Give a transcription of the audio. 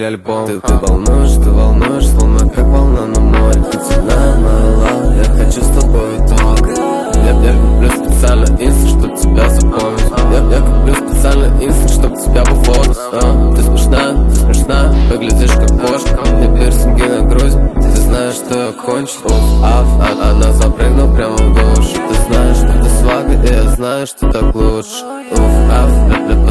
или альбом. Ты волнуешь, словно как волна на море. Ты цветная моя, я хочу с тобой только. Я куплю специально инста, чтоб тебя запомнить. Я куплю специально инста, чтоб тебя пофотать. Ты смешная, выглядишь как кошка. Мне пирсинги на груди, ты знаешь, что я кончил. Она запрыгнула прямо в душ. Ты знаешь, что ты свага, и я знаю, что так лучше.